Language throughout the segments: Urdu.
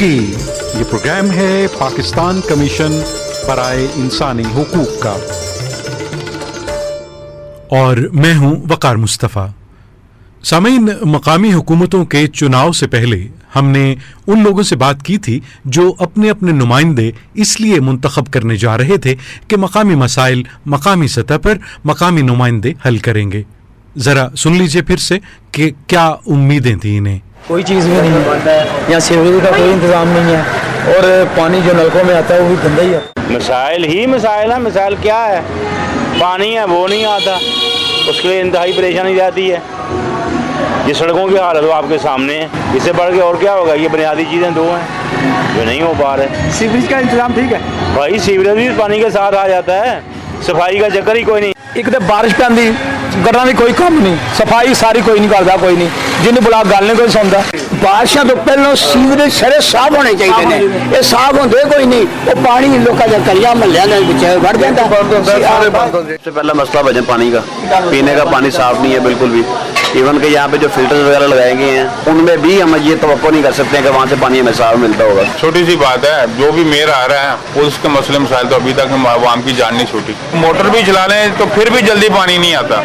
حقوقی، یہ پروگرام ہے پاکستان کمیشن برائے انسانی حقوق کا، اور میں ہوں وقار مصطفیٰ۔ سامعین، مقامی حکومتوں کے چناؤ سے پہلے ہم نے ان لوگوں سے بات کی تھی جو اپنے اپنے نمائندے اس لیے منتخب کرنے جا رہے تھے کہ مقامی مسائل مقامی سطح پر مقامی نمائندے حل کریں گے۔ ذرا سن لیجئے پھر سے کہ کیا امیدیں تھیں انہیں۔ کوئی چیز بھی نہیں ہے، یہاں سیوریج کا کوئی انتظام نہیں ہے، اور پانی جو نلکوں میں آتا ہے وہ بھی گندا ہی ہے۔ مسائل ہی مسائل ہیں۔ مسائل کیا ہے؟ پانی ہے وہ نہیں آتا، اس کے لیے انتہائی پریشانی جاتی ہے۔ یہ سڑکوں کی حالت وہ آپ کے سامنے ہے، اس سے بڑھ کے اور کیا ہوگا؟ یہ بنیادی چیزیں دو ہیں جو نہیں ہو پا رہے۔ سیوریج کا انتظام ٹھیک ہے بھائی، سیوریج بھی پانی کے ساتھ آ جاتا ہے، صفائی کا چکر ہی کوئی نہیں۔ ایک تو بارش پہ آندی گرنا بھی کوئی کام نہیں، صفائی ساری کوئی نہیں کرتا، کوئی نہیں، جن بلا گالنے کوئی سنتا۔ بارشاں تو پہلو سیوریج سارے صاف ہونے چاہیے، یہ صاف ہوتے کوئی نہیں، وہ پانی لوگوں کا کریا محلے بڑھ جاتا ہے۔ سب سے پہلا مسئلہ بھجن پانی کا، پینے کا پانی صاف نہیں ہے بالکل بھی۔ ایون کہ یہاں پہ جو فلٹر وغیرہ لگائے گئے ہیں ان میں بھی ہم یہ توقع نہیں کر سکتے کہ وہاں سے پانی ہمیں صاف ملتا ہوگا۔ چھوٹی سی بات ہے، جو بھی میئر آ رہا ہے اس کے مسئلے مسائل تو ابھی تک عوام کی جان نہیں چھوٹی۔ موٹر بھی چلا لیں تو پھر بھی جلدی پانی نہیں آتا۔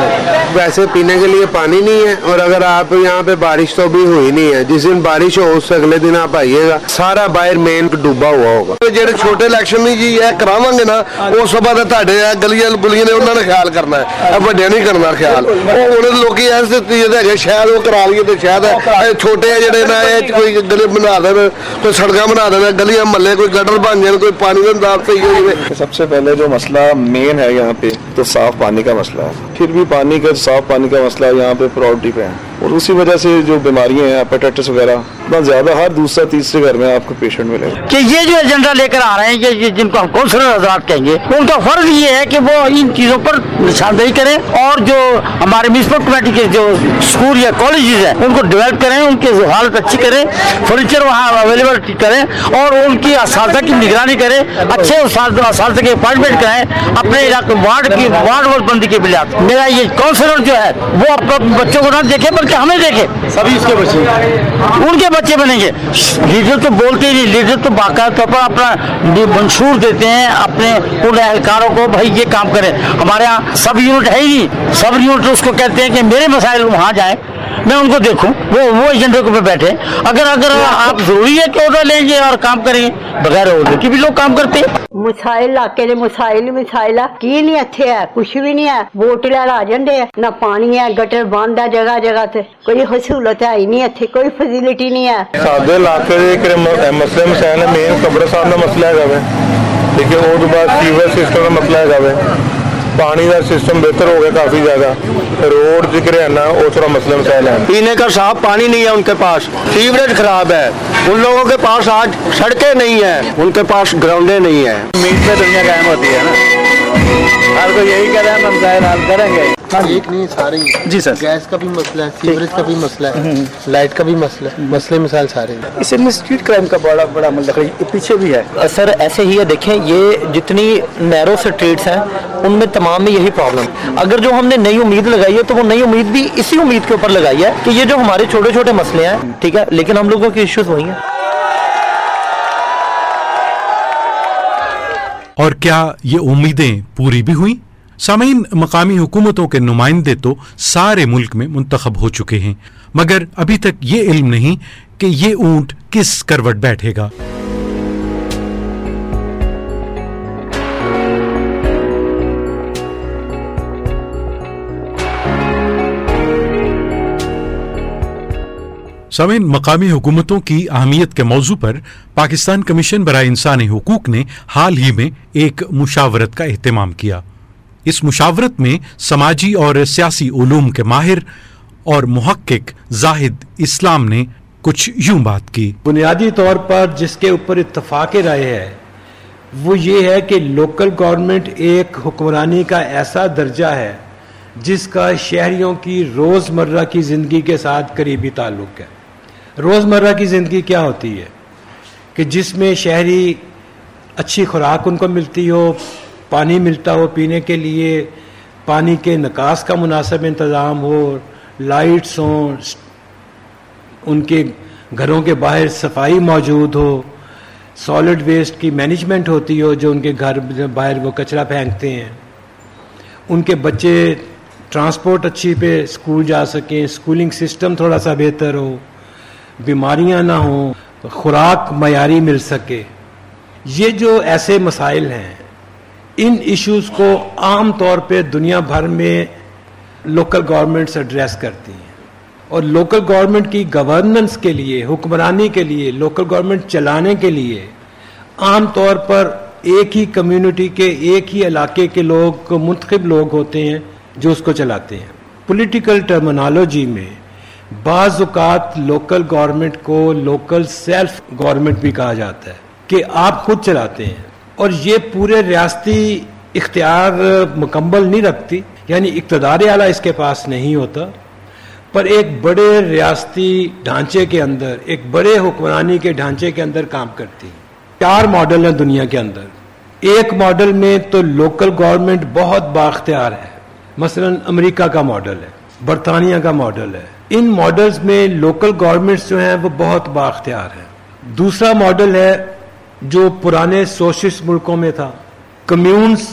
ویسے پینے کے لیے پانی نہیں ہے، اور اگر آپ یہاں پہ بارش تو بھی ہوئی نہیں ہے، جس دن بارش ہو اس سے اگلے دن آپ آئیے گا سارا باہر مین ڈوبا ہوا ہوگا۔ جہے چھوٹے الیکشن نہیں جی یہ کراواں گے نا، وہ سب تھے گلیاں گلیاں نے انہوں نے خیال کرنا ہے، بڑے نہیں کرنا خیال۔ وہ لوگ ایسے شاید وہ کرا لیے تو شاید چھوٹے جڑے نا کوئی گلی بنا دیں، کوئی سڑکیں بنا دیں، گلیاں محلے کوئی گٹر بن جائے، کوئی پانی کا انتظام صحیح ہو جائے۔ سب سے پہلے جو مسئلہ مین ہے یہاں پہ تو صاف پانی کا مسئلہ ہے، پھر بھی پانی کا صاف پانی کا مسئلہ یہاں پہ پراورٹی پہ ہے، اور اسی وجہ سے جو بیماریاں ہیں ہیپیٹائٹس وغیرہ بہت زیادہ ہر دوسرا تیسرے گھر میں آپ کو پیشنٹ ملے گا۔ کہ یہ جو ایجنڈا لے کر آ رہے ہیں یہ جن کو ہم کونسلر حضرات کہیں گے، ان کا فرض یہ ہے کہ وہ ان چیزوں پر نشاندہی کریں، اور جو ہمارے میونسپل کمیٹی کے جو اسکول یا کالجز ہیں ان کو ڈیولپ کریں، ان کی حالت اچھی کریں، فرنیچر وہاں اویلیبل کریں، اور ان کی اساتذہ کی نگرانی کریں، اچھے اساتذہ کے اپائنٹمنٹ کریں اپنے علاقے وارڈ بندی کے بنیاد۔ میرا یہ کونسلر جو ہے وہ اپنے بچوں کو نہ دیکھے بلکہ ہمیں دیکھے، سبھی اس کے بچے ان کے بچے بنیں گے۔ لیڈر تو بولتے ہی نہیں، لیڈر تو باقاعدہ طور پر اپنا منشور دیتے ہیں اپنے ان اہلکاروں کو، بھائی یہ کام کریں۔ ہمارے یہاں سب یونٹ ہے ہی نہیں، سب یونٹ اس کو کہتے ہیں کہ میرے مسائل وہاں جائیں، میں ان کو دیکھوں، وہ ایجنڈے پہ بیٹھے۔ اگر آپ ضروری ہے کہ آرڈر لیں گے اور کام کریں گے، بغیر آرڈر کے بھی لوگ کام کرتے ہیں۔ مسائل علاقے دے مسائل کی نہیں اتنے ہے، کچھ بھی نہیں ہے، ووٹ لے آ جاندے ہیں، نہ پانی ہے، گٹر بند ہے جگہ جگہ تے، کوئی سہولت ہے ہی نہیں اتنے، کوئی فیسلٹی نہیں ہے۔ سادے علاقے مسئلے مسائل مین قبرستان کا مسئلہ ہے، ٹھیک ہے، وہ بعد سیور سسٹم کا مسئلہ ہے، پانی کا سسٹم بہتر ہو گیا کافی زیادہ، روڈ ذکر ہے نا وہ تھوڑا مسئلہ مسائل ہے۔ پینے کا صاف پانی نہیں ہے ان کے پاس، سیوریج خراب ہے، ان لوگوں کے پاس آج سڑکیں نہیں ہیں، ان کے پاس گراؤنڈیں نہیں ہیں۔ امید پہ دنیا قائم ہوتی ہے نا، ہر کوئی یہی کہہ رہے ہیں ہم مسائل حل کریں گے۔ ایک نہیں سارے ہی، جی سر، گیس کا بھی مسئلہ ہے، سیوریج کا بھی مسئلہ ہے، لائٹ کا بھی مسئلہ ہے، مسئلے مسائل سارے ہیں۔ اس میں اسٹریٹ کرائم کا بڑا مسئلہ پیچھے بھی ہے سر۔ ایسے ہی ہے، دیکھیں یہ جتنی نیرو اسٹریٹس ہیں ان میں تمام میں یہی پرابلم۔ اگر جو ہم نے نئی امید لگائی ہے تو وہ نئی امید بھی اسی امید کے اوپر لگائی ہے کہ یہ جو ہمارے چھوٹے چھوٹے مسئلے ہیں، ٹھیک ہے، لیکن ہم لوگوں کے ایشوز وہی ہیں۔ اور کیا یہ امیدیں پوری بھی ہوئیں؟ سامعین، مقامی حکومتوں کے نمائندے تو سارے ملک میں منتخب ہو چکے ہیں، مگر ابھی تک یہ علم نہیں کہ یہ اونٹ کس کروٹ بیٹھے گا۔ سامعین، مقامی حکومتوں کی اہمیت کے موضوع پر پاکستان کمیشن برائے انسانی حقوق نے حال ہی میں ایک مشاورت کا اہتمام کیا۔ اس مشاورت میں سماجی اور سیاسی علوم کے ماہر اور محقق زاہد اسلام نے کچھ یوں بات کی۔ بنیادی طور پر جس کے اوپر اتفاق رائے ہے وہ یہ ہے کہ لوکل گورنمنٹ ایک حکمرانی کا ایسا درجہ ہے جس کا شہریوں کی روزمرہ کی زندگی کے ساتھ قریبی تعلق ہے۔ روزمرہ کی زندگی کیا ہوتی ہے کہ جس میں شہری اچھی خوراک ان کو ملتی ہو، پانی ملتا ہو پینے کے لیے، پانی کے نکاس کا مناسب انتظام ہو، لائٹس ہوں، ان کے گھروں کے باہر صفائی موجود ہو, سالڈ ویسٹ کی مینجمنٹ ہوتی ہو, جو ان کے گھر باہر وہ کچرا پھینکتے ہیں, ان کے بچے ٹرانسپورٹ اچھی پہ اسکول جا سکیں, اسکولنگ سسٹم تھوڑا سا بہتر ہو, بیماریاں نہ ہوں, خوراک معیاری مل سکے. یہ جو ایسے مسائل ہیں, ان ایشوز کو عام طور پہ دنیا بھر میں لوکل گورنمنٹس ایڈریس کرتی ہیں, اور لوکل گورنمنٹ کی گورننس کے لیے, حکمرانی کے لیے, لوکل گورنمنٹ چلانے کے لیے عام طور پر ایک ہی کمیونٹی کے, ایک ہی علاقے کے لوگ, منتخب لوگ ہوتے ہیں جو اس کو چلاتے ہیں. پولیٹیکل ٹرمینالوجی میں بعض اوقات لوکل گورنمنٹ کو لوکل سیلف گورنمنٹ بھی کہا جاتا ہے, کہ آپ خود چلاتے ہیں, اور یہ پورے ریاستی اختیار مکمل نہیں رکھتی, یعنی اقتدار اعلیٰ اس کے پاس نہیں ہوتا, پر ایک بڑے ریاستی ڈھانچے کے اندر, ایک بڑے حکمرانی کے ڈھانچے کے اندر کام کرتی. 4 ماڈل ہیں دنیا کے اندر. ایک ماڈل میں تو لوکل گورنمنٹ بہت بااختیار ہے, مثلا امریکہ کا ماڈل ہے, برطانیہ کا ماڈل ہے. ان ماڈلز میں لوکل گورنمنٹس جو ہیں وہ بہت بااختیار ہیں. دوسرا ماڈل ہے جو پرانے سوشلسٹ ملکوں میں تھا, کمیونز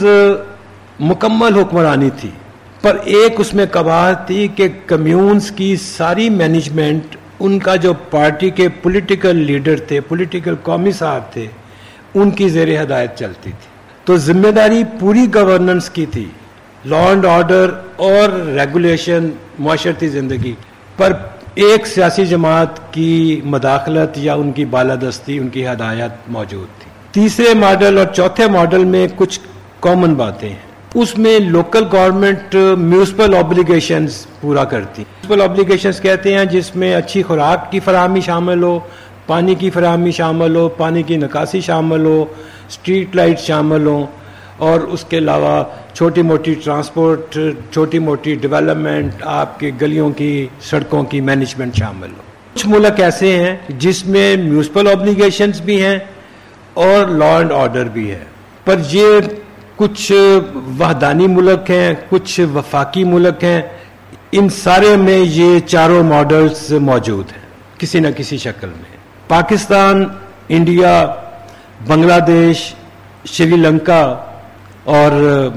مکمل حکمرانی تھی, پر ایک اس میں قباحت تھی کہ کمیونز کی ساری مینجمنٹ ان کا جو پارٹی کے پولیٹیکل لیڈر تھے, پولیٹیکل قومی صاحب تھے, ان کی زیر ہدایت چلتی تھی. تو ذمہ داری پوری گورننس کی تھی, لا اینڈ آرڈر اور ریگولیشن, معاشرتی زندگی, پر ایک سیاسی جماعت کی مداخلت یا ان کی بالادستی, ان کی ہدایت موجود تھی. تیسرے ماڈل اور چوتھے ماڈل میں کچھ کامن باتیں ہیں. اس میں لوکل گورنمنٹ میونسپل آبلیگیشنز پورا کرتی. میونسپل آبلیگیشنز کہتے ہیں جس میں اچھی خوراک کی فراہمی شامل ہو, پانی کی فراہمی شامل ہو, پانی کی نکاسی شامل ہو, اسٹریٹ لائٹ شامل ہوں, اور اس کے علاوہ چھوٹی موٹی ٹرانسپورٹ, چھوٹی موٹی ڈیولپمنٹ, آپ کے گلیوں کی, سڑکوں کی مینجمنٹ شامل ہو. کچھ ملک ایسے ہیں جس میں میونسپل آبلیگیشنز بھی ہیں اور لا اینڈ آرڈر بھی ہے, پر یہ کچھ وحدانی ملک ہیں, کچھ وفاقی ملک ہیں. ان سارے میں یہ چاروں ماڈلز موجود ہیں کسی نہ کسی شکل میں. پاکستان, انڈیا, بنگلہ دیش, شری لنکا اور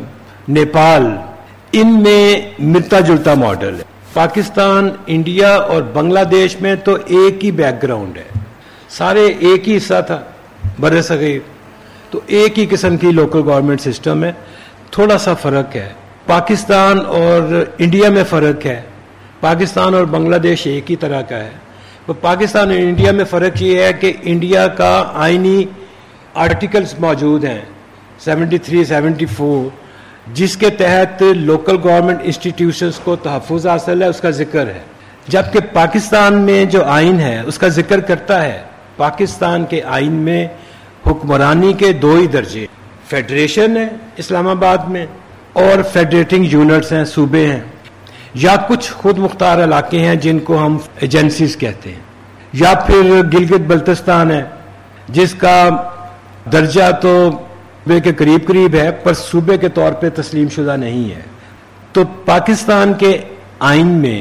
نیپال, ان میں ملتا جلتا ماڈل ہے. پاکستان, انڈیا اور بنگلہ دیش میں تو ایک ہی بیک گراؤنڈ ہے, سارے ایک ہی حصہ تھا بر صغیر, تو ایک ہی قسم کی لوکل گورنمنٹ سسٹم ہے. تھوڑا سا فرق ہے, پاکستان اور انڈیا میں فرق ہے. پاکستان اور بنگلہ دیش ایک ہی طرح کا ہے. تو پاکستان اور انڈیا میں فرق یہ ہے کہ انڈیا کا آئینی آرٹیکلز موجود ہیں 73, 74, جس کے تحت لوکل گورنمنٹ انسٹیٹیوشنز کو تحفظ حاصل ہے, اس کا ذکر ہے. جبکہ پاکستان میں جو آئین ہے اس کا ذکر کرتا ہے. پاکستان کے آئین میں حکمرانی کے 2 ہی درجے, فیڈریشن ہے اسلام آباد میں, اور فیڈریٹنگ یونٹس ہیں, صوبے ہیں, یا کچھ خود مختار علاقے ہیں جن کو ہم ایجنسیز کہتے ہیں, یا پھر گلگت بلتستان ہے جس کا درجہ تو صوبے کے قریب قریب ہے پر صوبے کے طور پہ تسلیم شدہ نہیں ہے. تو پاکستان کے آئین میں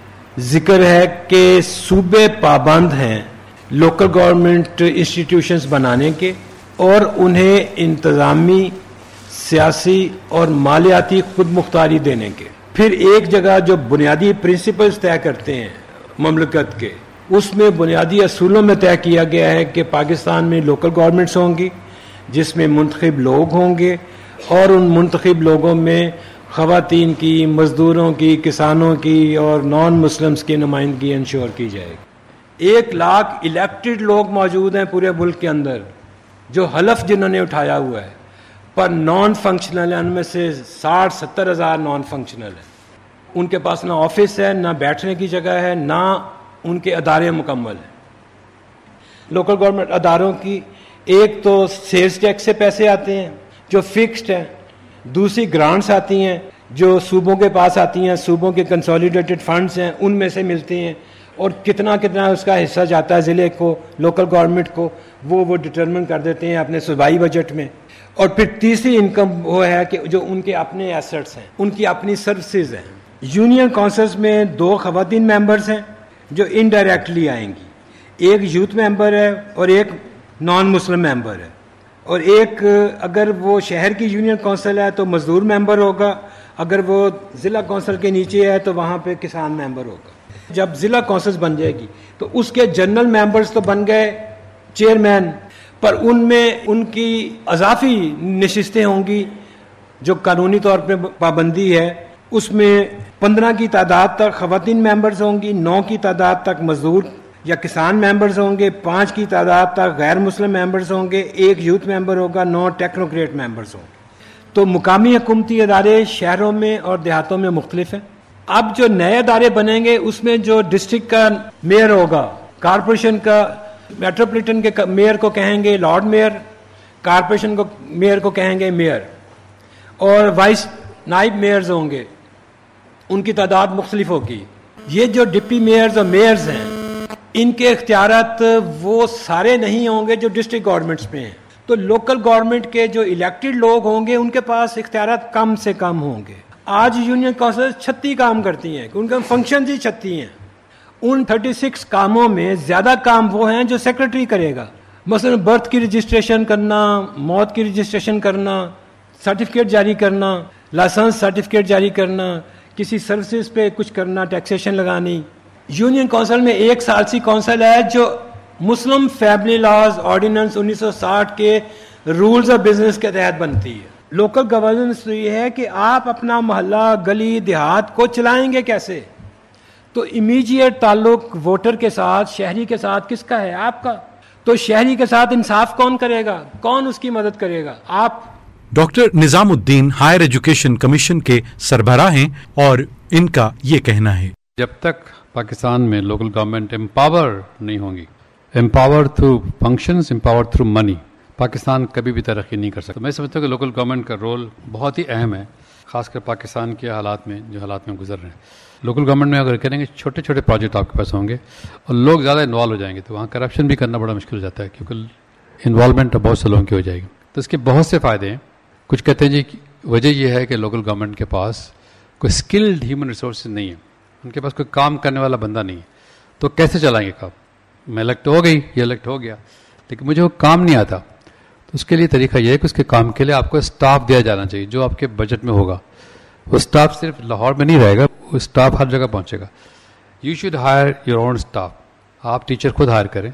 ذکر ہے کہ صوبے پابند ہیں لوکل گورنمنٹ انسٹیٹیوشنز بنانے کے, اور انہیں انتظامی, سیاسی اور مالیاتی خود مختاری دینے کے. پھر ایک جگہ جو بنیادی پرنسپلز طے کرتے ہیں مملکت کے, اس میں بنیادی اصولوں میں طے کیا گیا ہے کہ پاکستان میں لوکل گورنمنٹس ہوں گی جس میں منتخب لوگ ہوں گے, اور ان منتخب لوگوں میں خواتین کی, مزدوروں کی, کسانوں کی اور نان مسلمز کی نمائندگی انشور کی جائے گی. 1 لاکھ الیکٹڈ لوگ موجود ہیں پورے ملک کے اندر جو حلف جنہوں نے اٹھایا ہوا ہے, پر نان فنکشنل ہیں. ان میں سے 60-70 ہزار نان فنکشنل ہیں. ان کے پاس نہ آفس ہے, نہ بیٹھنے کی جگہ ہے, نہ ان کے ادارے مکمل ہیں. لوکل گورنمنٹ اداروں کی ایک تو سیلز ٹیکس سے پیسے آتے ہیں جو فکسڈ ہیں, دوسری گرانٹس آتی ہیں جو صوبوں کے پاس آتی ہیں, صوبوں کے کنسولیڈیٹڈ فنڈز ہیں ان میں سے ملتے ہیں, اور کتنا اس کا حصہ جاتا ہے ضلع کو, لوکل گورنمنٹ کو, وہ ڈٹرمن کر دیتے ہیں اپنے صوبائی بجٹ میں. اور پھر تیسری انکم وہ ہے کہ جو ان کے اپنے ایسٹس ہیں, ان کی اپنی سروسز ہیں. یونین کونسلز میں 2 خواتین ممبرز ہیں جو انڈائریکٹلی آئیں گی. ایک یوتھ ممبر ہے اور ایک نان مسلم ممبر ہے، اور ایک اگر وہ شہر کی یونین کونسل ہے تو مزدور ممبر ہوگا، اگر وہ ضلع کونسل کے نیچے ہے تو وہاں پہ کسان ممبر ہوگا. جب ضلع کونسل بن جائے گی تو اس کے جنرل ممبرز تو بن گئے چیئرمین، پر ان میں ان کی اضافی نشستیں ہوں گی جو قانونی طور پہ پابندی ہے. اس میں 15 کی تعداد تک خواتین ممبرز ہوں گی، 9 کی تعداد تک مزدور یا کسان ممبرز ہوں گے، 5 کی تعداد تک غیر مسلم ممبرز ہوں گے، 1 یوتھ ممبر ہوگا، 9 ٹیکنوکریٹ ممبرز ہوں گے. تو مقامی حکومتی ادارے شہروں میں اور دیہاتوں میں مختلف ہیں. اب جو نئے ادارے بنیں گے اس میں جو ڈسٹرکٹ کا میئر ہوگا، کارپوریشن کا میٹروپولیٹن کے میئر کو کہیں گے لارڈ میئر، کارپوریشن کو میئر کو کہیں گے میئر، اور وائس نائب میئرز ہوں گے، ان کی تعداد مختلف ہوگی. یہ جو ڈپٹی میئرز اور میئرز ہیں ان کے اختیارات وہ سارے نہیں ہوں گے جو ڈسٹرکٹ گورنمنٹس میں ہیں. تو لوکل گورنمنٹ کے جو الیکٹڈ لوگ ہوں گے ان کے پاس اختیارات کم سے کم ہوں گے. آج یونین کونسل 36 کام کرتی ہیں، ان کے فنکشنز ہی 36 ہیں. ان 36 کاموں میں زیادہ کام وہ ہیں جو سیکرٹری کرے گا، مثلا برتھ کی رجسٹریشن کرنا، موت کی رجسٹریشن کرنا، سرٹیفکیٹ جاری کرنا، لائسنس سرٹیفکیٹ جاری کرنا، کسی سروسز پہ کچھ کرنا، ٹیکسیشن لگانی. یونین کونسل میں ایک ثالثی کونسل ہے جو مسلم فیملی لاز آرڈیننس 1960 کے رولز آف بزنس کے تحت بنتی ہے. لوکل گورننس تو یہ ہے کہ آپ اپنا محلہ، گلی، دیہات کو چلائیں گے کیسے. تو امیجیٹ تعلق ووٹر کے ساتھ، شہری کے ساتھ کس کا ہے؟ آپ کا. تو شہری کے ساتھ انصاف کون کرے گا؟ کون اس کی مدد کرے گا؟ آپ. ڈاکٹر نظام الدین ہائر ایجوکیشن کمیشن کے سربراہ ہیں اور ان کا یہ کہنا ہے، جب تک پاکستان میں لوکل گورنمنٹ امپاور نہیں ہوں گی، empower through functions, empower through money, Pakistan کبھی بھی ترقی نہیں کر سکتا. میں سمجھتا ہوں کہ لوکل گورنمنٹ کا رول بہت ہی اہم ہے، خاص کر پاکستان کے حالات میں، جو حالات میں گزر رہے ہیں. لوکل گورنمنٹ میں اگر کریں گے چھوٹے چھوٹے پروجیکٹ آپ کے پاس ہوں گے اور لوگ زیادہ انوالو ہو جائیں گے تو وہاں کرپشن بھی کرنا بڑا مشکل ہو جاتا ہے، کیونکہ انوالومنٹ بہت سے لوگوں کی ہو جائے گی. تو اس کے بہت سے فائدے ہیں. کچھ کہتے ہیں جی وجہ یہ ہے کہ لوکل گورنمنٹ کے پاس کوئی اسکلڈ ہیومن ریسورسز نہیں ہے، ان کے پاس کوئی کام کرنے والا بندہ نہیں ہے. تو کیسے چلائیں گے کام؟ میں الیکٹ ہو گئی، یہ الیکٹ ہو گیا، لیکن مجھے وہ کام نہیں آتا. تو اس کے لیے طریقہ یہ ہے کہ اس کے کام کے لیے آپ کو اسٹاف دیا جانا چاہیے جو آپ کے بجٹ میں ہوگا. وہ اسٹاف صرف لاہور میں نہیں رہے گا، وہ اسٹاف ہر جگہ پہنچے گا. You should hire your own staff. آپ ٹیچر خود ہائر کریں،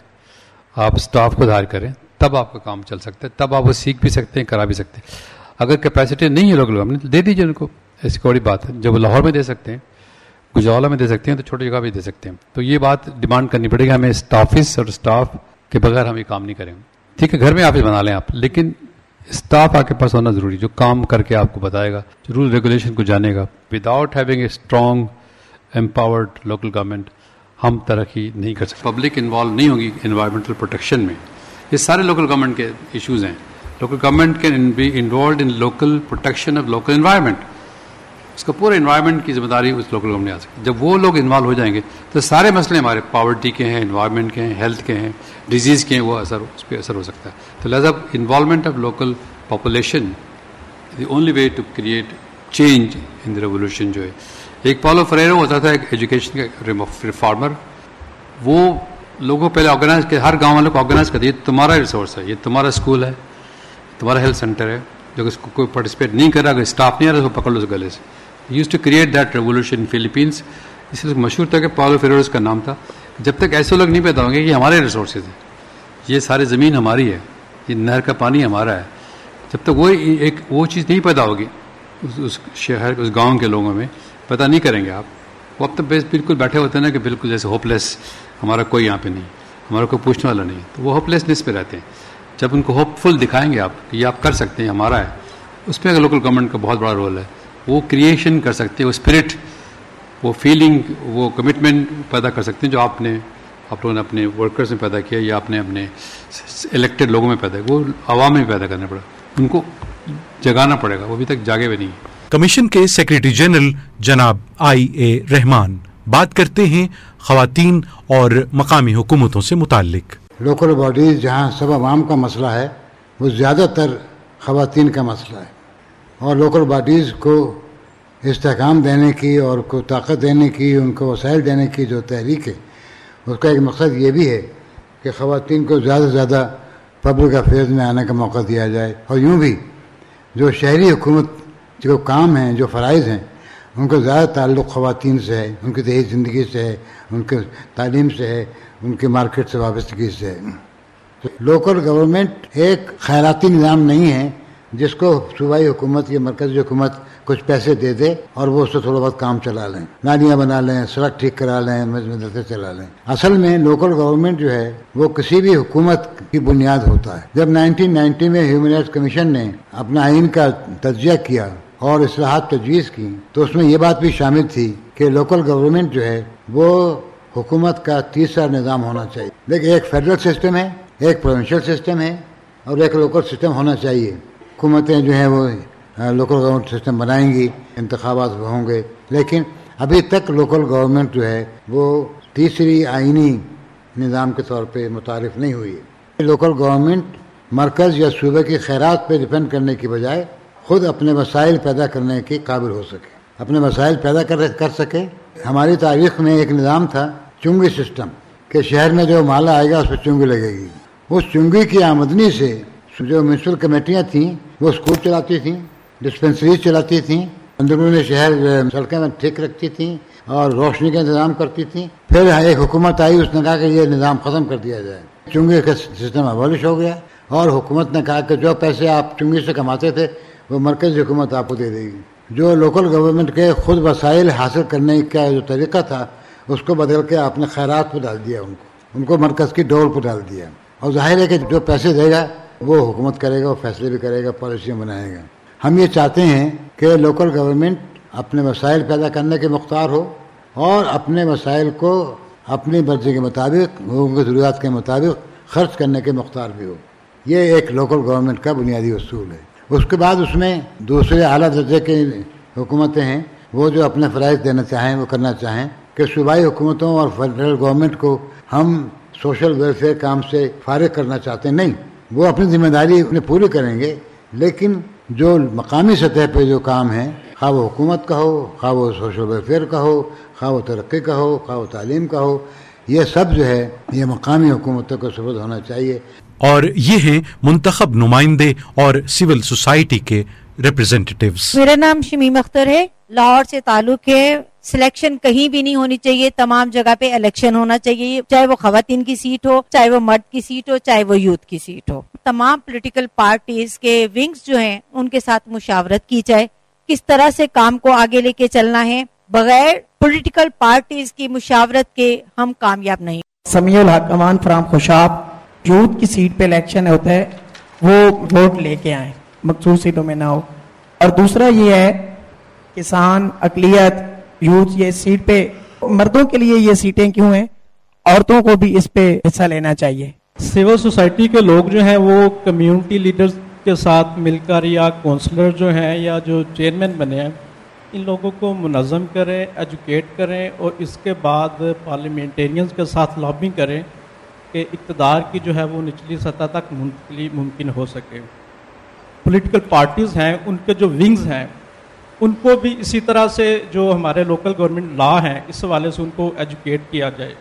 آپ اسٹاف خود ہائر کریں، تب آپ کا کام چل سکتا ہے، تب آپ وہ سیکھ بھی سکتے ہیں، کرا بھی سکتے ہیں. اگر کیپیسٹی نہیں ہے لوکل گورنمنٹ دے دیجیے ان کو، ایسی کوئی بات ہے. جب لاہور میں دے سکتے ہیں، گجرالا میں دے سکتے ہیں، تو چھوٹی جگہ بھی دے سکتے ہیں. تو یہ بات ڈیمانڈ کرنی پڑے گی ہمیں، اسٹافس اور اسٹاف کے بغیر ہم یہ کام نہیں کریں گے. ٹھیک ہے، گھر میں آفس بنا لیں آپ، لیکن اسٹاف آپ کے پاس ہونا ضروری، جو کام کر کے آپ کو بتائے گا، جو رول ریگولیشن کو جانے گا. Without having a strong empowered local government ہم ترقی نہیں کر سکتے. پبلک انوالو نہیں ہوگی انوائرمنٹل پروٹیکشن میں. یہ سارے لوکل گورنمنٹ کے ایشوز ہیں. Local government can be involved in local protection of local environment. اس کا پورے انوائرمنٹ کی ذمہ داری اس لوکل گورنمنٹ نے آ سکتی. جب وہ لوگ انوالو ہو جائیں گے تو سارے مسئلے ہمارے پاورٹی کے ہیں، انوائرمنٹ کے ہیں، ہیلتھ کے ہیں، ڈیزیز کے ہیں، وہ اس پہ اثر ہو سکتا ہے. تو لہٰذا involvement of local population the only way to create change in the revolution. جو ہے ایک پالو فریرو ہوتا تھا، ایک ایجوکیشن کا ریفارمر. وہ لوگوں پہلے آرگنائز کیا، ہر گاؤں والوں کو آرگنائز کرتے، یہ تمہارا ریسورس ہے، یہ تمہارا اسکول ہے، تمہارا ہیلتھ سینٹر ہے. جو اس کو کوئی پارٹیسپیٹ نہیں کر رہا، اگر اسٹاف نہیں آ رہا تو پکڑ لو اس گلے سے. Used to create that revolution in Philippines. اس لیے مشہور تھا کہ پاولو فریرو اس کا نام تھا. جب تک ایسے لوگ نہیں پیدا ہوں گے، یہ ہمارے ریسورسز ہیں، یہ ساری زمین ہماری ہے، یہ نہر کا پانی ہمارا ہے، جب تک وہ چیز نہیں پیدا ہوگی اس شہر، اس گاؤں کے لوگوں میں پیدا نہیں کریں گے آپ. وہ اب تک بالکل بیٹھے ہوتے ہیں نا کہ بالکل جیسے ہوپ لیس، ہمارا کوئی یہاں پہ نہیں، ہمارا کوئی پوچھنے والا نہیں. تو وہ ہوپ لیسنس پہ رہتے ہیں. جب ان کو ہوپ فل دکھائیں گے آپ کہ یہ آپ کر سکتے ہیں، ہمارا ہے، اس میں لوکل گورنمنٹ کا بہت بڑا رول ہے. وہ کریشن کر سکتے ہیں، وہ اسپرٹ، وہ فیلنگ، وہ کمٹمنٹ پیدا کر سکتے ہیں جو آپ لوگوں نے اپنے ورکرز میں پیدا کیا یا آپ نے اپنے الیکٹڈ لوگوں میں پیدا کیا. وہ عوام میں پیدا کرنا پڑا، ان کو جگانا پڑے گا، وہ ابھی تک جاگے ہوئے نہیں. کمیشن کے سیکریٹری جنرل جناب I.A. رحمان بات کرتے ہیں خواتین اور مقامی حکومتوں سے متعلق. لوکل باڈیز جہاں سب عوام کا مسئلہ ہے، وہ زیادہ تر خواتین کا مسئلہ ہے، اور لوکل باڈیز کو استحکام دینے کی اور کو طاقت دینے کی، ان کو وسائل دینے کی جو تحریک ہے، اس کا ایک مقصد یہ بھی ہے کہ خواتین کو زیادہ سے زیادہ پبلک افیئرز میں آنے کا موقع دیا جائے، اور یوں بھی جو شہری حکومت جو کام ہیں، جو فرائض ہیں، ان کا زیادہ تعلق خواتین سے ہے، ان کی دیہی زندگی سے ہے، ان کے تعلیم سے ہے، ان کے مارکیٹ سے وابستگی سے ہے۔ لوکل گورنمنٹ ایک خیراتی نظام نہیں ہے جس کو صوبائی حکومت یا مرکزی حکومت کچھ پیسے دے دے اور وہ اس سے تھوڑا بہت کام چلا لیں، نالیاں بنا لیں، سڑک ٹھیک کرا لیں، مدرسے چلا لیں۔ اصل میں لوکل گورنمنٹ جو ہے وہ کسی بھی حکومت کی بنیاد ہوتا ہے۔ جب 1990 میں ہیومن رائٹس کمیشن نے اپنا آئین کا تجزیہ کیا اور اصلاحات تجویز کی تو اس میں یہ بات بھی شامل تھی کہ لوکل گورنمنٹ جو ہے وہ حکومت کا تیسرا نظام ہونا چاہیے۔ لیکن ایک فیڈرل سسٹم ہے، ایک پروونشل سسٹم ہے اور ایک لوکل سسٹم ہونا چاہیے۔ حکومتیں جو ہیں وہ لوکل گورنمنٹ سسٹم بنائیں گی، انتخابات ہوں گے، لیکن ابھی تک لوکل گورنمنٹ جو ہے وہ تیسری آئینی نظام کے طور پہ متعارف نہیں ہوئی ہے۔ لوکل گورنمنٹ مرکز یا صوبے کی خیرات پہ ڈپینڈ کرنے کی بجائے خود اپنے وسائل پیدا کرنے کے قابل ہو سکے، اپنے وسائل پیدا کر سکے۔ ہماری تاریخ میں ایک نظام تھا چنگی سسٹم، کہ شہر میں جو مال آئے گا اس پہ چنگی لگے گی۔ اس چنگی کی آمدنی سے جو میونسپل کمیٹیاں تھیں وہ اسکول چلاتی تھیں، ڈسپنسریز چلاتی تھیں، اندرون شہر سڑکیں ٹھیک رکھتی تھیں اور روشنی کا انتظام کرتی تھیں۔ پھر ایک حکومت آئی، اس نے کہا کہ یہ نظام ختم کر دیا جائے، چنگی کا سسٹم ابالش ہو گیا، اور حکومت نے کہا کہ جو پیسے آپ چنگی سے کماتے تھے وہ مرکزی حکومت آپ کو دے دے گی۔ جو لوکل گورنمنٹ کے خود وسائل حاصل کرنے کا جو طریقہ تھا اس کو بدل کے آپ نے خیرات پہ ڈال دیا، ان کو مرکز کی ڈول پہ ڈال دیا، اور ظاہر ہے کہ جو پیسے دے گا وہ حکومت کرے گا، وہ فیصلے بھی کرے گا، پالیسیاں بنائے گا۔ ہم یہ چاہتے ہیں کہ لوکل گورنمنٹ اپنے وسائل پیدا کرنے کے مختار ہو اور اپنے وسائل کو اپنی مرضی کے مطابق، لوگوں کی ضروریات کے مطابق خرچ کرنے کے مختار بھی ہو۔ یہ ایک لوکل گورنمنٹ کا بنیادی اصول ہے۔ اس کے بعد اس میں دوسرے اعلیٰ درجے کی حکومتیں ہیں، وہ جو اپنے فرائض دینا چاہیں، وہ کرنا چاہیں کہ صوبائی حکومتوں اور فیڈرل گورنمنٹ کو ہم سوشل ویلفیئر کام سے فارغ کرنا چاہتے ہیں۔ نہیں، وہ اپنی ذمہ داری اپنی پوری کریں گے، لیکن جو مقامی سطح پہ جو کام ہے، خواہ وہ حکومت کا ہو، خواہ وہ سوشل ویلفیئر کا ہو، خواہ وہ ترقی کا ہو، خواہ وہ تعلیم کا ہو، یہ سب جو ہے یہ مقامی حکومتوں کو سپرد ہونا چاہیے۔ اور یہ ہیں منتخب نمائندے اور سول سوسائٹی کے ریپرزینٹیٹیوز۔ میرا نام شمیم اختر ہے، لاہور سے تعلق ہے۔ سلیکشن کہیں بھی نہیں ہونی چاہیے، تمام جگہ پہ الیکشن ہونا چاہیے، چاہے وہ خواتین کی سیٹ ہو، چاہے وہ مرد کی سیٹ ہو، چاہے وہ یوتھ کی سیٹ ہو۔ تمام پولیٹیکل پارٹیز کے ونگز جو ہیں ان کے ساتھ مشاورت کی جائے، کس طرح سے کام کو آگے لے کے چلنا ہے۔ بغیر پولیٹیکل پارٹیز کی مشاورت کے ہم کامیاب نہیں۔ سمیع الحق امان فرام خوشاب، یوتھ کی سیٹ پہ الیکشن ہوتا ہے، وہ ووٹ لے کے آئیں، مخصوص سیٹوں میں نہ ہو۔ اور دوسرا یہ ہے کسان، اقلیت، یوتھ، یہ سیٹ پہ مردوں کے لیے یہ سیٹیں کیوں ہیں، عورتوں کو بھی اس پہ حصہ لینا چاہیے۔ سول سوسائٹی کے لوگ جو ہیں وہ کمیونٹی لیڈرز کے ساتھ مل کر یا کونسلر جو ہیں یا جو چیئرمین بنے ہیں، ان لوگوں کو منظم کریں، ایجوکیٹ کریں، اور اس کے بعد پارلیمنٹیرینز کے ساتھ لابنگ کریں کہ اقتدار کی جو ہے وہ نچلی سطح تک منتقلی ممکن ہو سکے۔ پولیٹیکل پارٹیز ہیں، ان کے جو ونگز ہیں، ان کو بھی اسی طرح سے جو ہمارے لوکل گورنمنٹ لا ہیں اس حوالے سے ان کو ایجوکیٹ کیا جائے۔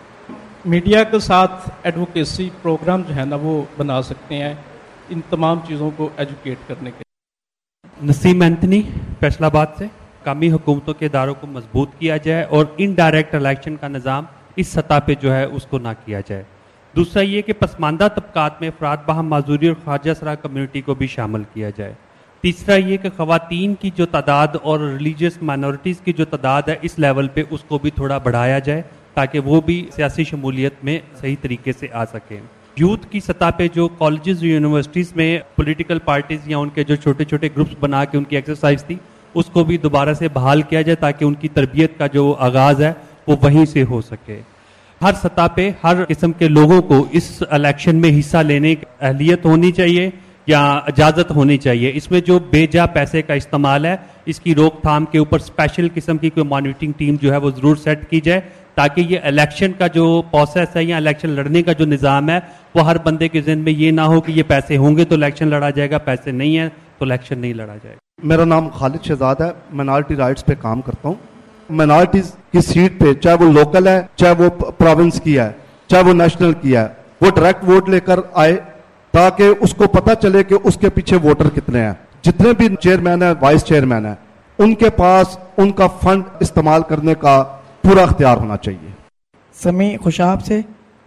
میڈیا کے ساتھ ایڈوکیسی پروگرام جو ہے نا وہ بنا سکتے ہیں ان تمام چیزوں کو ایجوکیٹ کرنے کے۔ نسیم اینتھنی فیصل آباد سے، مقامی حکومتوں کے اداروں کو مضبوط کیا جائے اور انڈائریکٹ الیکشن کا نظام اس سطح پہ جو ہے اس کو نہ کیا جائے۔ دوسرا یہ کہ پسماندہ طبقات میں افراد باہم معذوری اور خواجہ سرا کمیونٹی کو بھی شامل کیا جائے۔ تیسرا یہ کہ خواتین کی جو تعداد اور ریلیجیس مائنورٹیز کی جو تعداد ہے اس لیول پہ اس کو بھی تھوڑا بڑھایا جائے تاکہ وہ بھی سیاسی شمولیت میں صحیح طریقے سے آ سکیں۔ یوتھ کی سطح پہ جو کالجز یونیورسٹیز میں پولیٹیکل پارٹیز یا ان کے جو چھوٹے چھوٹے گروپس بنا کے ان کی ایکسرسائز تھی اس کو بھی دوبارہ سے بحال کیا جائے تاکہ ان کی تربیت کا جو آغاز ہے وہ وہیں سے ہو سکے۔ ہر سطح پہ ہر قسم کے لوگوں کو اس الیکشن میں حصہ لینے کی اہلیت ہونی چاہیے یا اجازت ہونی چاہیے۔ اس میں جو بے جا پیسے کا استعمال ہے اس کی روک تھام کے اوپر اسپیشل قسم کی کوئی مانیٹرنگ ٹیم جو ہے وہ ضرور سیٹ کی جائے تاکہ یہ الیکشن کا جو پروسیس ہے یا الیکشن لڑنے کا جو نظام ہے وہ ہر بندے کے ذہن میں یہ نہ ہو کہ یہ پیسے ہوں گے تو الیکشن لڑا جائے گا، پیسے نہیں ہیں تو الیکشن نہیں لڑا جائے گا۔ میرا نام خالد شہزاد ہے، مائنارٹی رائٹس پہ کام کرتا ہوں۔ مائنارٹیز کی سیٹ پہ چاہے وہ لوکل ہے، چاہے وہ پروونس کی ہے، چاہے وہ نیشنل کی ہے، वो डायरेक्ट वोट लेकर आए ताकि उसको पता चले कि उसके पीछे वोटर कितने हैं। जितने भी चेयरमैन है, वाइस चेयरमैन है, उनके पास उनका फंड इस्तेमाल करने का पूरा अख्तियार होना चाहिए। समी खुशाब से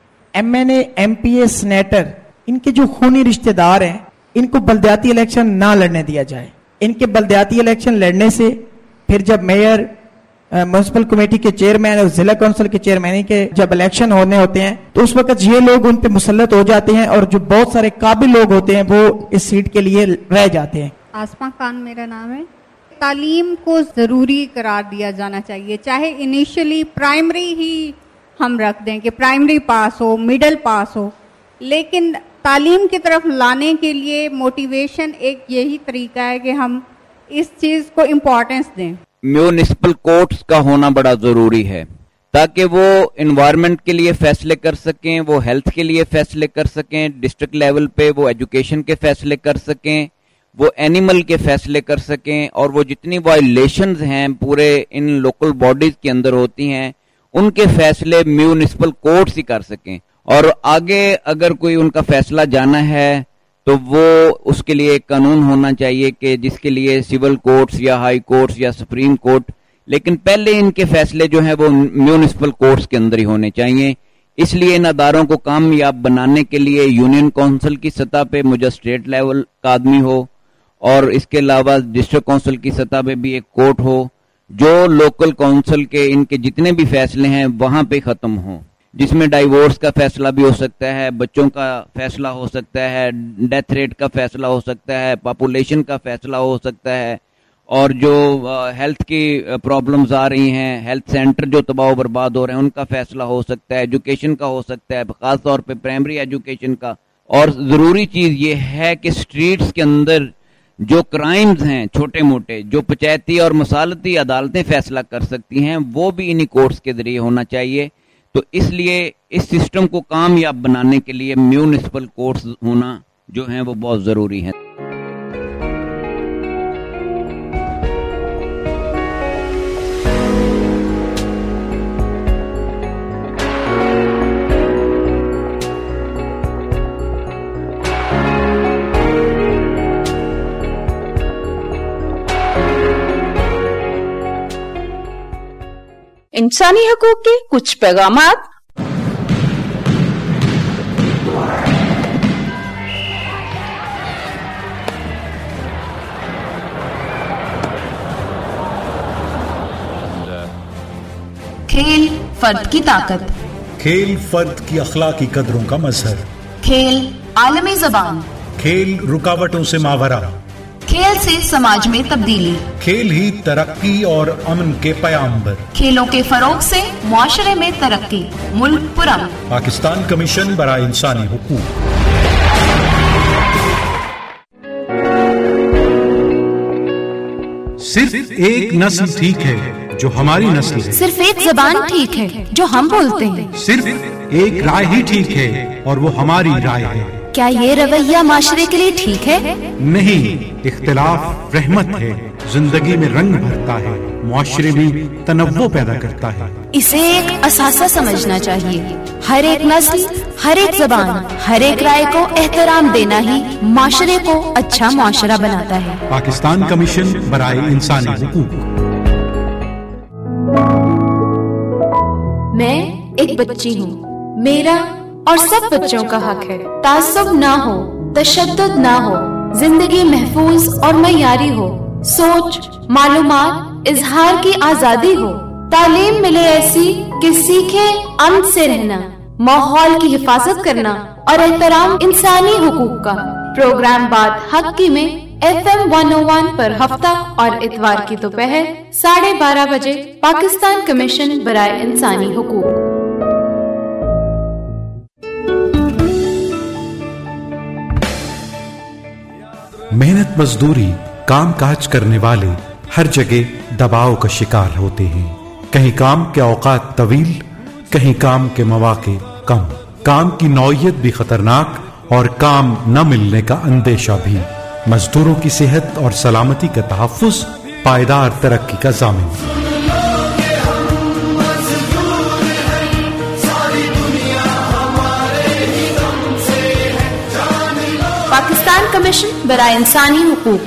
MNA, MPA, सेनेटर, इनके जो खूनी रिश्तेदार हैं, इनको बल्दियाती इलेक्शन ना लड़ने दिया जाए। इनके बल्दियाती इलेक्शन लड़ने से फिर जब मेयर, म्युनिसिपल कमेटी के चेयरमैन और जिला काउंसिल के चेयरमैन के जब इलेक्शन होने होते हैं तो उस वक्त ये लोग उन पे मुसल्लत हो जाते हैं और जो बहुत सारे काबिल लोग होते हैं वो इस सीट के लिए रह जाते हैं। आसमा खान मेरा नाम है। तालीम को ज़रूरी करार दिया जाना चाहिए, चाहे इनिशियली प्राइमरी ही हम रख दें कि प्राइमरी पास हो, मिडिल पास हो, लेकिन तालीम की तरफ लाने के लिए मोटिवेशन एक यही तरीका है कि हम इस चीज़ को इम्पोर्टेंस दें। म्यूनिसिपल कोर्ट्स का होना बड़ा ज़रूरी है ताकि वो इन्वायरमेंट के लिए फैसले कर सकें, वो हेल्थ के लिए फैसले कर सकें, डिस्ट्रिक्ट लेवल पे वो एजुकेशन के फैसले कर सकें, वो एनिमल के फैसले कर सकें, और वो जितनी वायलेशंस हैं पूरे इन लोकल बॉडीज के अंदर होती हैं उनके फैसले म्यूनिसिपल कोर्ट्स ही कर सकें। और आगे अगर कोई उनका फैसला जाना है तो वो उसके लिए एक कानून होना चाहिए कि जिसके लिए सिविल कोर्ट्स या हाई कोर्ट्स या सुप्रीम कोर्ट, लेकिन पहले इनके फैसले जो है वो म्यूनिसिपल कोर्ट्स के अंदर ही होने चाहिए। इसलिए इन अदारों को कामयाब बनाने के लिए यूनियन काउंसिल की सतह पे मजिस्ट्रेट लेवल का आदमी हो और इसके अलावा डिस्ट्रिक्ट काउंसिल की सतह पे भी एक कोर्ट हो जो लोकल काउंसिल के इनके जितने भी फैसले हैं वहां पे खत्म हो, जिसमें डाइवोर्स का फैसला भी हो सकता है, बच्चों का फैसला हो सकता है, डेथ रेट का फैसला हो सकता है, पॉपुलेशन का फैसला हो सकता है, और जो हेल्थ की प्रॉब्लम्स आ रही हैं, हेल्थ सेंटर जो तबाह बर्बाद हो रहे हैं उनका फैसला हो सकता है, एजुकेशन का हो सकता है, खास तौर पे प्राइमरी एजुकेशन का। और ज़रूरी चीज़ ये है कि स्ट्रीट्स के अंदर जो क्राइम्स हैं छोटे मोटे, जो पंचायती और मसालती अदालतें फैसला कर सकती हैं, वो भी इन्हीं कोर्ट्स के जरिए होना चाहिए। तो इसलिए इस सिस्टम को कामयाब बनाने के लिए म्यूनिसिपल कोर्ट्स होना जो है वो बहुत ज़रूरी है। इंसानी हकूक के कुछ पैगामात। खेल फर्द की ताकत, खेल फर्द की अखलाकी कदरों का मजहर, खेल आलमी ज़बान, खेल रुकावटों से मावरा, खेल से समाज में तब्दीली, खेल ही तरक्की और अमन के पयाम्बर, खेलों के फरोग से मुआशरे में तरक्की, मुल्क पुरअमन। पाकिस्तान कमीशन बराए इंसानी हुकूक। सिर्फ एक नस्ल ठीक है जो हमारी नस्ल है, सिर्फ एक ज़बान ठीक है जो हम बोलते हैं, सिर्फ एक राय ही ठीक है और वो हमारी राय है। क्या ये रवैया माशरे के लिए ठीक है? नहीं, इख्तिलाफ रहमत है, जिंदगी में रंग भरता है, मुआशरे में तनव्वुर पैदा करता है। इसे एक असासा समझना चाहिए। हर एक नस्ल, हर एक ज़बान, हर एक राय को एहतराम देना ही माशरे को अच्छा मुआशरा बनाता है। पाकिस्तान कमीशन बराए इंसानी हुकूक। मैं एक बच्ची हूँ, मेरा और सब बच्चों का हक है तासुब ना हो, तशद्दुद ना हो, जिंदगी महफूज और मयारी हो, सोच, मालूमात, इजहार की आजादी हो, तालीम मिले ऐसी कि सीखे अमन से रहना, माहौल की हिफाजत करना और एहतराम इंसानी हुकूक का। प्रोग्राम बात हक की में FM 101 पर हफ्ता और इतवार की दोपहर 12:30 बजे पाकिस्तान कमीशन बराए इंसानी हुकूक। मेहनत मजदूरी काम काज करने वाले हर जगह दबाव का शिकार होते हैं। कहीं काम के औकात तवील, कहीं काम के मौके कम, काम की नौइयत भी खतरनाक और काम न मिलने का अंदेशा भी। मजदूरों की सेहत और सलामती का तहफ्फुज पायदार तरक्की का ज़ामिन। पाकिस्तान कमीशन बराए इंसानी हुकूक।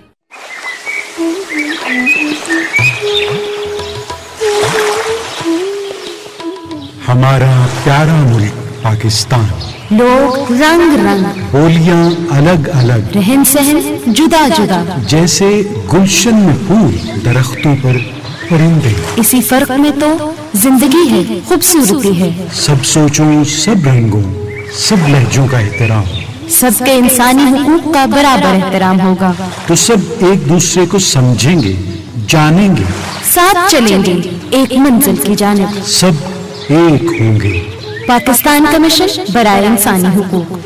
हमारा प्यारा मुल्क पाकिस्तान, लोग रंग रंग, बोलियां अलग अलग, रहन सहन जुदा जुदा, जैसे गुलशन में फूल, दरख्तों पर परिंदे। इसी फर्क में तो जिंदगी है, खूबसूरती है। सब सोचों, सब रंगों, सब लहजों का एहतराम, सबके इंसानी हुकूक का बराबर एहतराम होगा। तो सब एक दूसरे को समझेंगे, जानेंगे, साथ चलेंगे एक मंजिल की जानिब, सब एक होंगे। पाकिस्तान कमीशन बराए इंसानी हुकूक।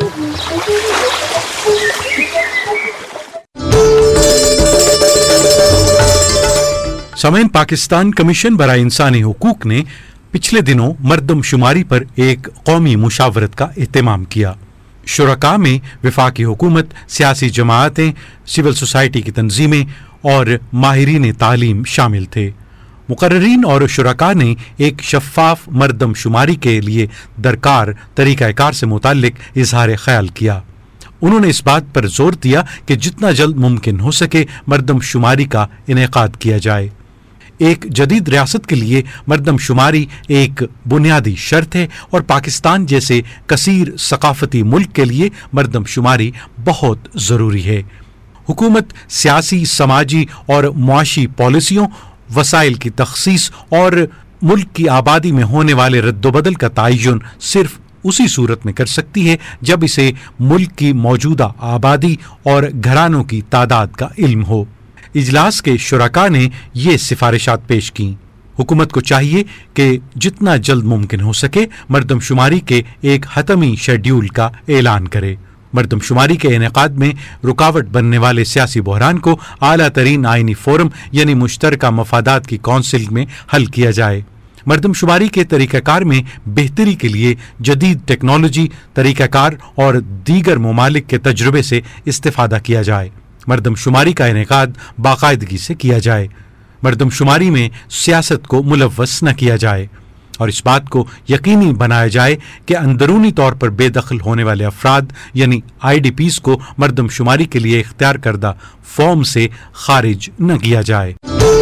सामईन, पाकिस्तान कमीशन बराए इंसानी हुकूक ने पिछले दिनों मर्दमशुमारी पर एक कौमी मुशावरत का एहतमाम किया। शुरका में वफाकी हुकूमत, सियासी जमातें, सिविल सोसाइटी की तंजीमें और माहिरीन तालीम शामिल थे। मुकर्रीन और शुरका ने एक शफ़ाफ मर्दमशुमारी के लिए दरकार तरीक़ाकार से मुताल्लिक इजहार ख्याल किया। उन्होंने इस बात पर जोर दिया कि जितना जल्द मुमकिन हो सके मर्दमशुमारी का इनेकाद किया जाए। एक जदीद रियासत के लिए मर्दमशुमारी एक बुनियादी शर्त है और पाकिस्तान जैसे कसीर सकाफती मुल्क के लिए मर्दमशुमारी बहुत ज़रूरी है। हुकूमत सियासी, समाजी और मुआशी पॉलिसियों, वसाइल की तखसीस और मुल्क की आबादी में होने वाले रद्दोबदल का तयन सिर्फ उसी सूरत में कर सकती है जब इसे मुल्क की मौजूदा आबादी और घरानों की तादाद का इल्म हो। इजलास के शुरका ने ये सिफारिशात पेश की। हुकूमत को चाहिए कि जितना जल्द मुमकिन हो सके मर्दमशुमारी के एक हतमी शेड्यूल का ऐलान करे। मर्दमशुमारी के इनेकाद में रुकावट बनने वाले सियासी बहरान को आला तरीन आइनी फोरम यानी मुश्तरका मफादात की कौंसिल में हल किया जाए। मर्दमशुमारी के तरीक़ाकार में बेहतरी के लिए जदीद टेक्नोलॉजी, तरीक़ाकार और दीगर ममालिक के तजुर्बे से इस्तेफादा किया जाए। मर्दमशुमारी का इनेकाद बाकायदगी से किया जाए। मर्दमशुमारी में सियासत को मुलव्वस न किया जाए और इस बात को यकीनी बनाया जाए कि अंदरूनी तौर पर बेदखल होने वाले अफराद यानी IDPs को मर्दमशुमारी के लिए इख्तियार करदा फॉर्म से खारिज न किया जाए।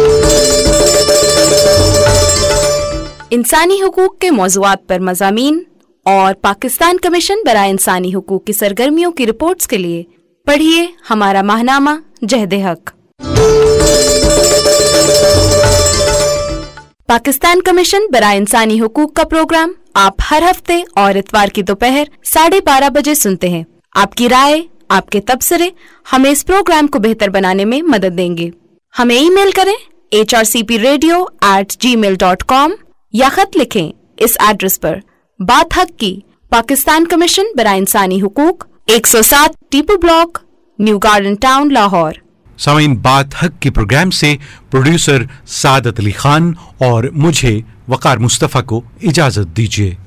इंसानी हुकूक के मौज़ूआत पर मज़ामीन और पाकिस्तान कमीशन बराए इंसानी हुकूक की सरगर्मियों की रिपोर्ट्स के लिए पढ़िए हमारा माहनामा जहद हक। पाकिस्तान कमीशन बराए इंसानी हुकूक का प्रोग्राम आप हर हफ्ते और इतवार की दोपहर 12:30 बजे सुनते हैं। आपकी राय, आपके तबसरे हमें इस प्रोग्राम को बेहतर बनाने में मदद देंगे। हमें ईमेल करें hrcpradio@gmail.com या खत लिखें इस एड्रेस पर। बात हक की, पाकिस्तान कमीशन बराए इंसानी हुकूक, 107 Tipu Block, New Garden Town, Lahore. Sameen, बात हक की प्रोग्राम से प्रोड्यूसर सादत अली खान और मुझे वकार मुस्तफ़ा को इजाजत दीजिए।